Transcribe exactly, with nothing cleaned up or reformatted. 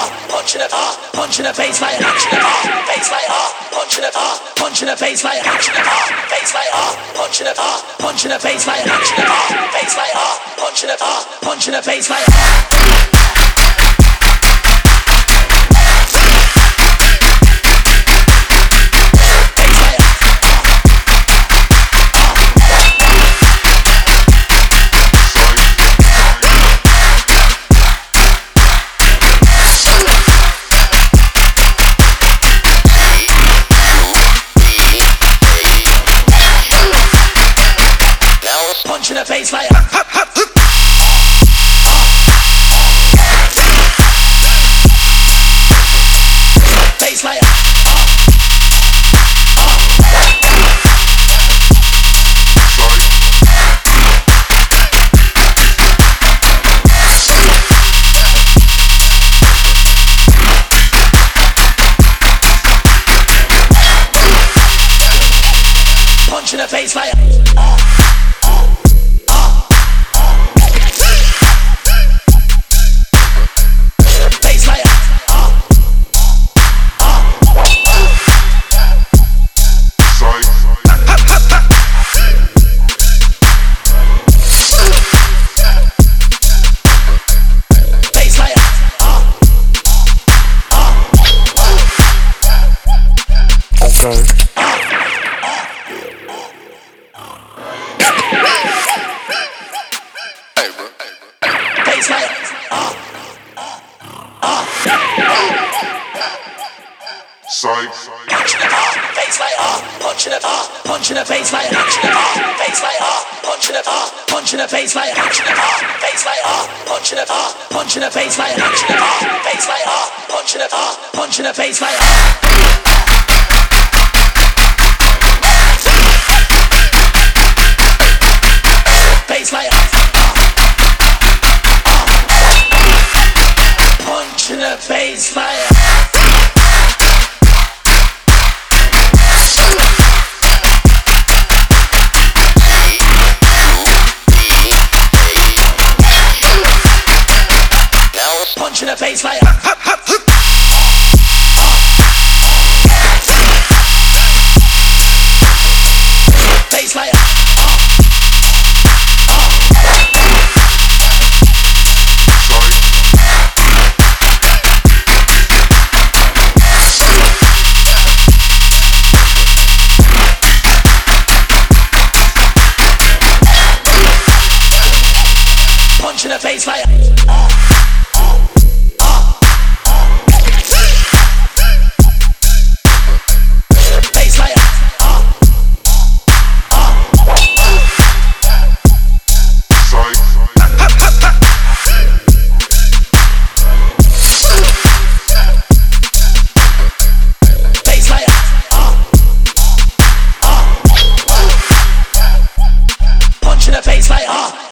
punch in the ah, punch in the face like punch in the ah, face like ah, punch in the ah, punch in the face like punch in the ah, face like ah, punch in the ah, punch in the face like punch in the ah, face like ah, punch in the ah, punch in the face like ah. Punch in the face like face like punch in the face like Psych. Punch in the ah, face like ah, punch in the ah, punch in the face like punch in the ah, face like ah, punch in the ah, punch in the face like punch in the ah, face like ah, punch in the ah, punch in the face like punch in the ah, face like ah, punch in the ah, punch in the face like ah. Face like ah, punch in the face like punch in the face like face like punch in the face like